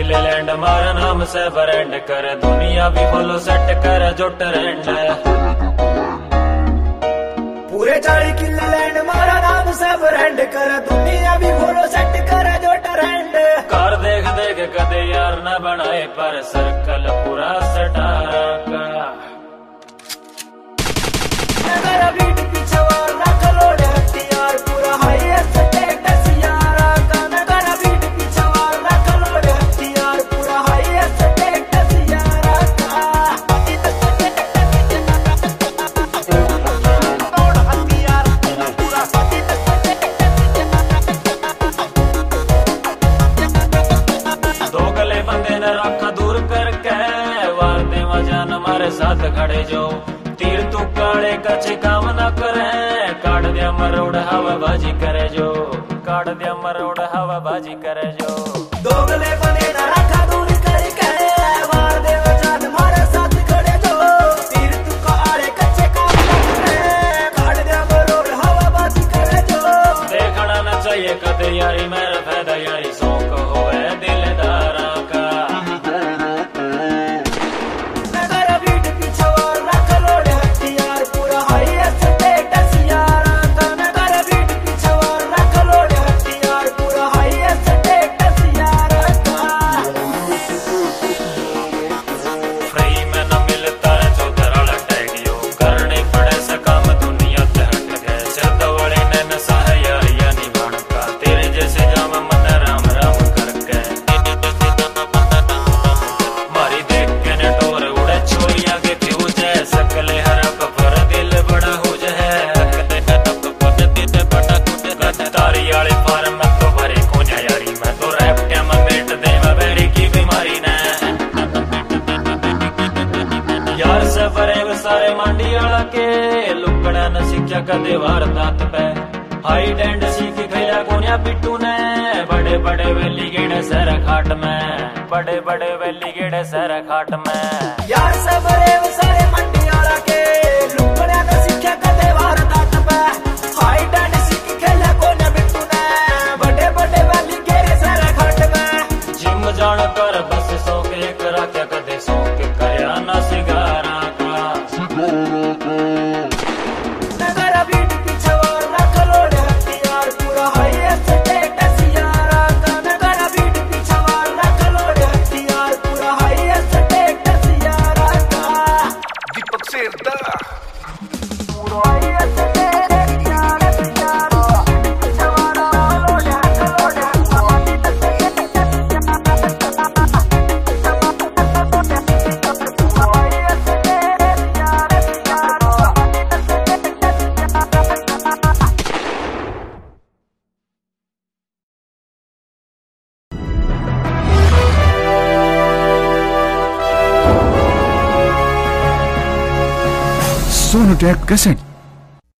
किले लैंड मारा नाम से ब्रांड कर दुनिया भी फॉलो सेट कर जो ट्रेंड पूरे 40 किले लैंड मारा नाम से ब्रांड कर दुनिया भी फॉलो सेट कर जो ट्रेंड कार देख देख कदे यार न बनाए पर सर्कल पूरा सटारा का नगर बीट पीछे वार रख लोड हथियार पूरा हाईएस्ट स्टेटस यारा का नगर बीट पीछे वार रख लोड हथियार पूरा हाईएस्ट स्टेटस यारा का लोड हथियार पूरा दो गले बंदे ने रखा दूर करके वार दे जान हमारे साथ खड़े जो तीर तू काले कच्चे काम न करे काट दिया मरोड़ हवा बाजी करे जो काट दिया मरोड़ हवा बाजी करे जो दोगले बने न रखा दूर करके वार दे जान हमारे साथ खड़े जो तीर तू काले कच्चे काम न करे काट दिया मरोड़ हवा बाजी करे जो देखना न चाहिए कदे यारी मेरा फायदा यारी शौक होवे दिलदारा का नगर बीट पीछे वार रख लोड हथियार पूरा हाईएस्ट स्टेटस यारा का नगर बीट पीछे वार रख लोड हथियार पूरा हाईएस्ट स्टेटस यारा का फ्री में न मिलता है जो दराला टैगियो करने पड़े से काम दुनिया ते हट गए सिर दवाले ने न सह यार यानी भड़का तेरे जैसे जाम मन राम राम करके मारी देख के ने टोर उड़े छोरिया के फ्यूज है सकले हरप पर दिल बड़ा हो जाए तारी वाले फार्म में तो भरे कोन्या यारी मैं तो रैप क्या मैं मेट दे मैं बेरी की बीमारी ने यार से भरे वे सारे मांडी वाला के लुकड़ा न सिक्ख्या कदे वारदात पे हाइड एंड सीख गया कोन्या पिट्टू ने बड़े बड़े वेली गेड़े सर खाट में बड़े बड़े वेली गेड़े सर खाट में यार सब रे सारे मंडी वाला के लुकड़ा न सिक्ख्या कदे वारदात पे हाइड एंड सीख खेला कोने बिट्टू ने बड़े बड़े वाली गेरे सारा घाट में जिम जान कर बस सौ के करा क्या कदे सौ के करया ना सिगारा का नगर बीट पीछे वार रख लोड हथियार पूरा हाईएस्ट स्टेटस यारा का नगर बीट पीछे वार रख लोड हथियार पूरा हाईएस्ट स्टेटस यारा का दीपक शेरदा पूरा हाईएस्ट स्टेटस यारा पीछे वार लोड सोनोटेक कैसेट